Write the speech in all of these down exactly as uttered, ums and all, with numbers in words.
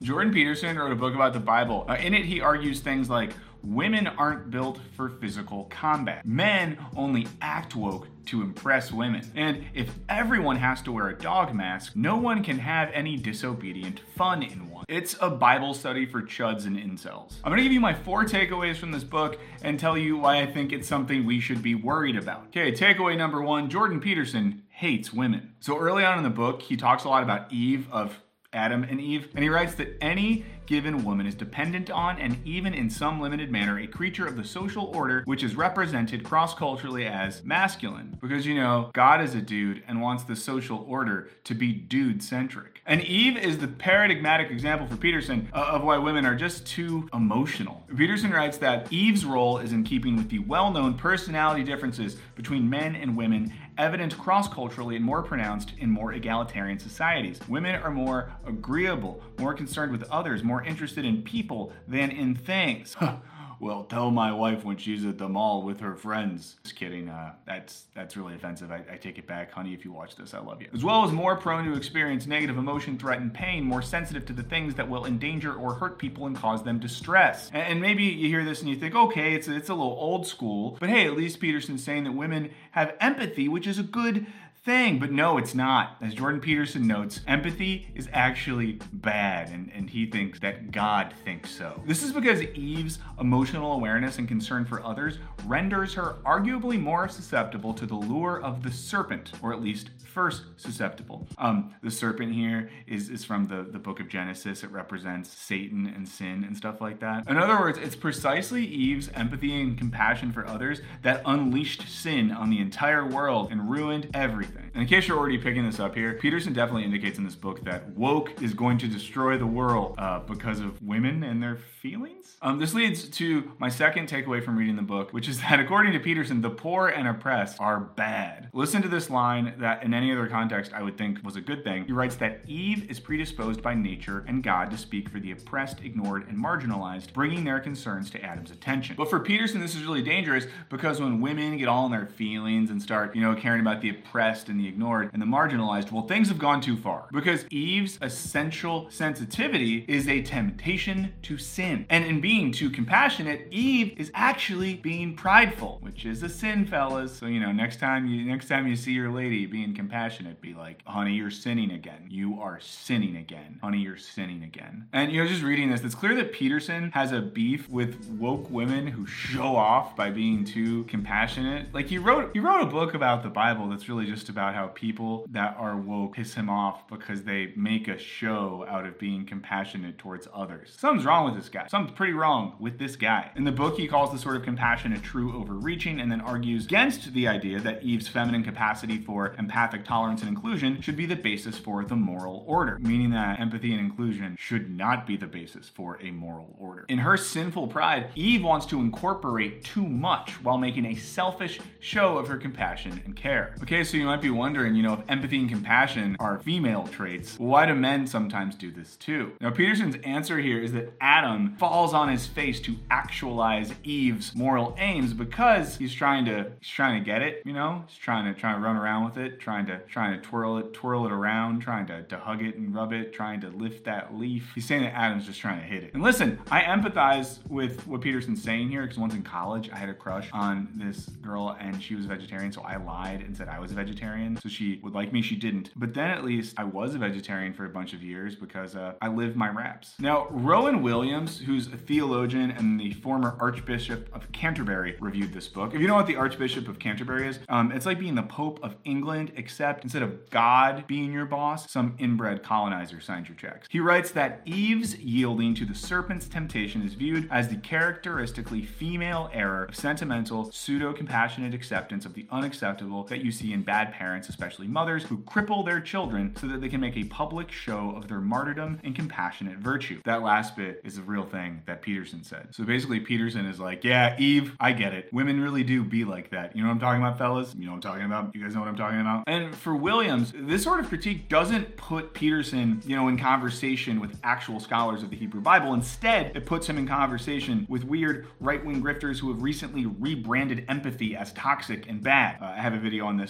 Jordan Peterson wrote a book about the Bible. Uh, in it, he argues things like, women aren't built for physical combat. Men only act woke to impress women. And if everyone has to wear a dog mask, no one can have any disobedient fun in one. It's a Bible study for chuds and incels. I'm gonna give you my four takeaways from this book and tell you why I think it's something we should be worried about. Okay, takeaway number one, Jordan Peterson hates women. So early on in the book, he talks a lot about Eve of Adam and Eve, and he writes that any given woman is dependent on, and even in some limited manner, a creature of the social order, which is represented cross-culturally as masculine. Because, you know, God is a dude and wants the social order to be dude-centric. And Eve is the paradigmatic example for Peterson uh, of why women are just too emotional. Peterson writes that Eve's role is in keeping with the well-known personality differences between men and women, evident cross-culturally and more pronounced in more egalitarian societies. Women are more agreeable, more concerned with others, more interested in people than in things. Well, tell my wife when she's at the mall with her friends. Just kidding, uh, that's that's really offensive. I, I take it back. Honey, if you watch this, I love you. As well as more prone to experience negative emotion, threat, and pain, more sensitive to the things that will endanger or hurt people and cause them distress. And, and maybe you hear this and you think, okay, it's, it's a little old school, but hey, at least Peterson's saying that women have empathy, which is a good thing. But no, it's not. As Jordan Peterson notes, empathy is actually bad, and, and he thinks that God thinks so. This is because Eve's emotional awareness and concern for others renders her arguably more susceptible to the lure of the serpent, or at least first susceptible. Um, the serpent here is, is from the, the book of Genesis. It represents Satan and sin and stuff like that. In other words, it's precisely Eve's empathy and compassion for others that unleashed sin on the entire world and ruined everything. And in case you're already picking this up here, Peterson definitely indicates in this book that woke is going to destroy the world uh, because of women and their feelings. Um, this leads to my second takeaway from reading the book, which is that according to Peterson, the poor and oppressed are bad. Listen to this line that in any other context I would think was a good thing. He writes that Eve is predisposed by nature and God to speak for the oppressed, ignored, and marginalized, bringing their concerns to Adam's attention. But for Peterson, this is really dangerous because when women get all in their feelings and start, you know, caring about the oppressed and the ignored and the marginalized, well, things have gone too far. Because Eve's essential sensitivity is a temptation to sin. And in being too compassionate, Eve is actually being prideful, which is a sin, fellas. So, you know, next time you next time you see your lady being compassionate, be like, honey, you're sinning again. You are sinning again. Honey, you're sinning again. And, you know, just reading this, it's clear that Peterson has a beef with woke women who show off by being too compassionate. Like, he wrote, he wrote a book about the Bible that's really just about how people that are woke piss him off because they make a show out of being compassionate towards others. Something's wrong with this guy. Something's pretty wrong with this guy. In the book, he calls the sort of compassion a true overreaching and then argues against the idea that Eve's feminine capacity for empathic tolerance and inclusion should be the basis for the moral order, meaning that empathy and inclusion should not be the basis for a moral order. In her sinful pride, Eve wants to incorporate too much while making a selfish show of her compassion and care. Okay, so you might be wondering, you know, if empathy and compassion are female traits, well, why do men sometimes do this too? Now, Peterson's answer here is that Adam falls on his face to actualize Eve's moral aims because he's trying to he's trying to get it, you know? He's trying to trying to run around with it, trying to trying to twirl it, twirl it around, trying to, to hug it and rub it, trying to lift that leaf. He's saying that Adam's just trying to hit it. And listen, I empathize with what Peterson's saying here because once in college, I had a crush on this girl and she was a vegetarian, so I lied and said I was a vegetarian so she would like me. She didn't. But then at least I was a vegetarian for a bunch of years because uh, I lived my raps. Now, Rowan Williams, who's a theologian and the former Archbishop of Canterbury, reviewed this book. If you know what the Archbishop of Canterbury is, um, it's like being the Pope of England, except instead of God being your boss, some inbred colonizer signed your checks. He writes that Eve's yielding to the serpent's temptation is viewed as the characteristically female error of sentimental, pseudo-compassionate acceptance of the unacceptable that you see in bad parents, especially mothers, who cripple their children so that they can make a public show of their martyrdom and compassionate virtue. That last bit is a real thing that Peterson said. So basically, Peterson is like, yeah, Eve, I get it. Women really do be like that. You know what I'm talking about, fellas? You know what I'm talking about? You guys know what I'm talking about? And for Williams, this sort of critique doesn't put Peterson, you know, in conversation with actual scholars of the Hebrew Bible. Instead, it puts him in conversation with weird right-wing grifters who have recently rebranded empathy as toxic and bad. Uh, I have a video on this you could watch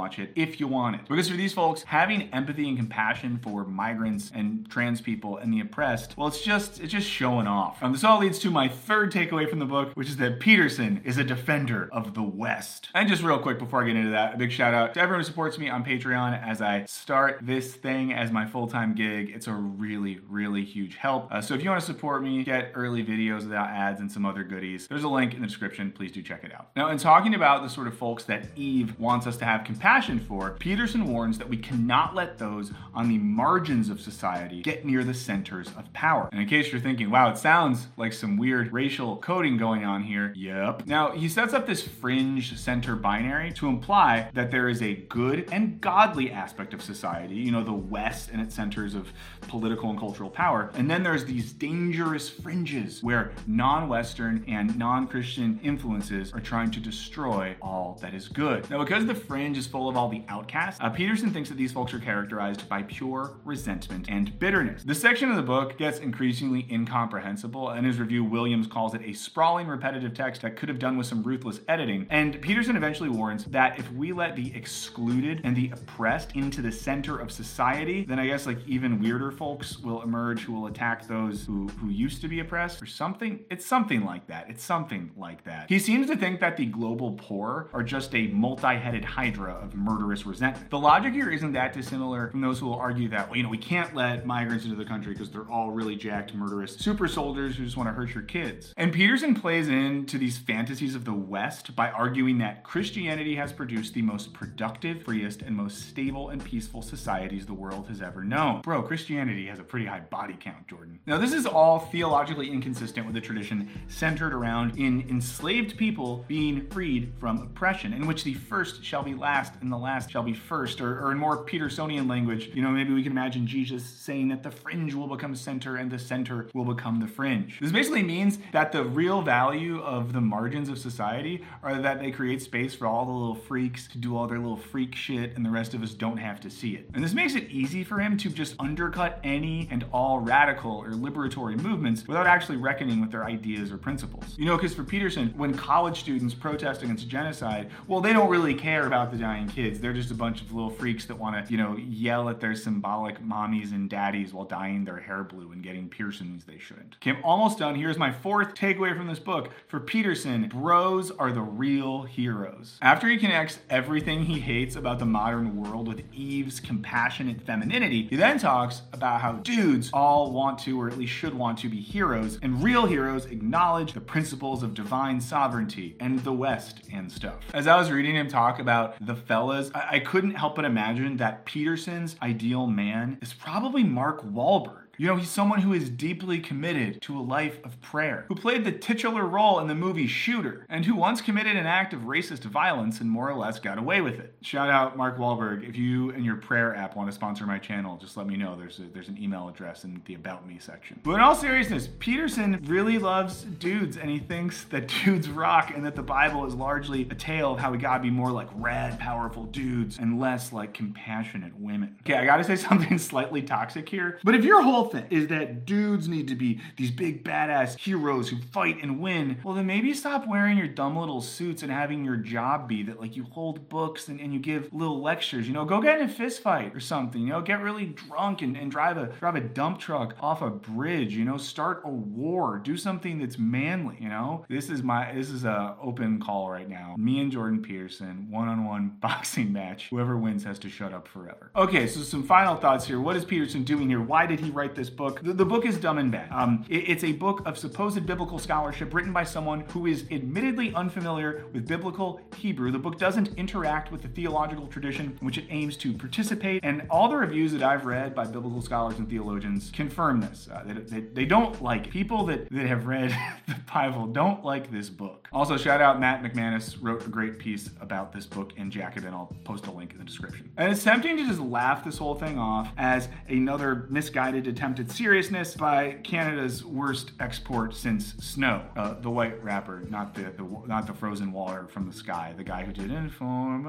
watch it if you want it. Because for these folks, having empathy and compassion for migrants and trans people and the oppressed, well, it's just it's just showing off. Um, this all leads to my third takeaway from the book, which is that Peterson is a defender of the West. And just real quick before I get into that, a big shout out to everyone who supports me on Patreon as I start this thing as my full-time gig. It's a really, really huge help. Uh, so if you want to support me, get early videos without ads and some other goodies, there's a link in the description. Please do check it out. Now, in talking about the sort of folks that Eve wants us to have compassion for, Peterson warns that we cannot let those on the margins of society get near the centers of power. And in case you're thinking, wow, it sounds like some weird racial coding going on here. Yep. Now, he sets up this fringe center binary to imply that there is a good and godly aspect of society, you know, the West and its centers of political and cultural power. And then there's these dangerous fringes where non-Western and non-Christian influences are trying to destroy all that is good. Now, because the fringe is full of all the outcasts, uh, Peterson thinks that these folks are characterized by pure resentment and bitterness. This section of the book gets increasingly incomprehensible. In his review, Williams calls it a sprawling, repetitive text that could have done with some ruthless editing. And Peterson eventually warns that if we let the excluded and the oppressed into the center of society, then I guess like even weirder folks will emerge who will attack those who, who used to be oppressed or something. It's something like that. It's something like that. He seems to think that the global poor are just a multi-headed hydra of murderous resentment. The logic here isn't that dissimilar from those who will argue that, well, you know, we can't let migrants into the country because they're all really jacked, murderous super soldiers who just want to hurt your kids. And Peterson plays into these fantasies of the West by arguing that Christianity has produced the most productive, freest, and most stable and peaceful societies the world has ever known. Bro, Christianity has a pretty high body count, Jordan. Now, this is all theologically inconsistent with the tradition centered around in enslaved people being freed from oppression, in which the first shall be last and the last shall be first, or, or in more Petersonian language, you know, maybe we can imagine Jesus saying that the fringe will become center and the center will become the fringe. This basically means that the real value of the margins of society are that they create space for all the little freaks to do all their little freak shit and the rest of us don't have to see it. And this makes it easy for him to just undercut any and all radical or liberatory movements without actually reckoning with their ideas or principles. You know, because for Peterson, when college students protest against genocide, well, they don't really care about the dying kids. They're just a bunch of little freaks that want to, you know, yell at their symbolic mommies and daddies while dyeing their hair blue and getting piercings they shouldn't. Okay, I'm almost done. Here's my fourth takeaway from this book. For Peterson, bros are the real heroes. After he connects everything he hates about the modern world with Eve's compassionate femininity, he then talks about how dudes all want to, or at least should want to, be heroes, and real heroes acknowledge the principles of divine sovereignty and the West and stuff. As I was reading him talk about the fellas, I, I couldn't help but imagine that Peterson's ideal man is probably Mark Wahlberg. You know, he's someone who is deeply committed to a life of prayer, who played the titular role in the movie Shooter, and who once committed an act of racist violence and more or less got away with it. Shout out Mark Wahlberg. If you and your prayer app want to sponsor my channel, just let me know. There's a, there's an email address in the About Me section. But in all seriousness, Peterson really loves dudes, and he thinks that dudes rock and that the Bible is largely a tale of how we gotta be more like rad, powerful dudes and less like compassionate women. Okay, I gotta say something slightly toxic here, but if your whole thing is that dudes need to be these big badass heroes who fight and win, well then maybe stop wearing your dumb little suits and having your job be that like you hold books and, and you give little lectures. You know, go get in a fist fight or something. You know, get really drunk and, and drive a drive a dump truck off a bridge. You know, start a war. Do something that's manly. You know, this is my this is a open call right now. Me and Jordan Peterson, one-on-one boxing match. Whoever wins has to shut up forever. Okay, so some final thoughts here. What is Peterson doing here? Why did he write this book? The, the book is dumb and bad. Um, it, it's a book of supposed biblical scholarship written by someone who is admittedly unfamiliar with biblical Hebrew. The book doesn't interact with the theological tradition in which it aims to participate, and all the reviews that I've read by biblical scholars and theologians confirm this. Uh, they, they, they don't like, people that, that have read the Bible don't like this book. Also, shout out Matt McManus, wrote a great piece about this book in Jacobin. I'll post a link in the description. And it's tempting to just laugh this whole thing off as another misguided attempt at seriousness by Canada's worst export since Snow, uh, the white rapper, not the, the not the frozen water from the sky, the guy who did Informa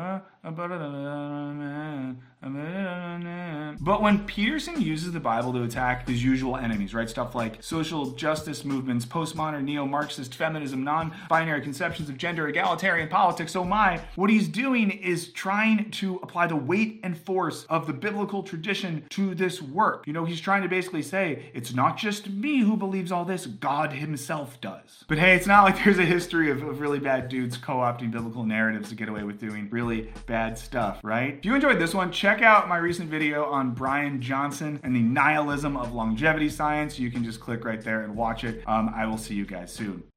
But when Peterson uses the Bible to attack his usual enemies, right, stuff like social justice movements, postmodern neo-Marxist feminism, non-binary conceptions of gender, egalitarian politics, oh my, what he's doing is trying to apply the weight and force of the biblical tradition to this work. You know, he's trying to basically say, it's not just me who believes all this, God himself does. But hey, it's not like there's a history of, of really bad dudes co-opting biblical narratives to get away with doing really bad stuff, right? If you enjoyed this one, check out my recent video on Brian Johnson and the nihilism of longevity science. You can just click right there and watch it. Um, I will see you guys soon.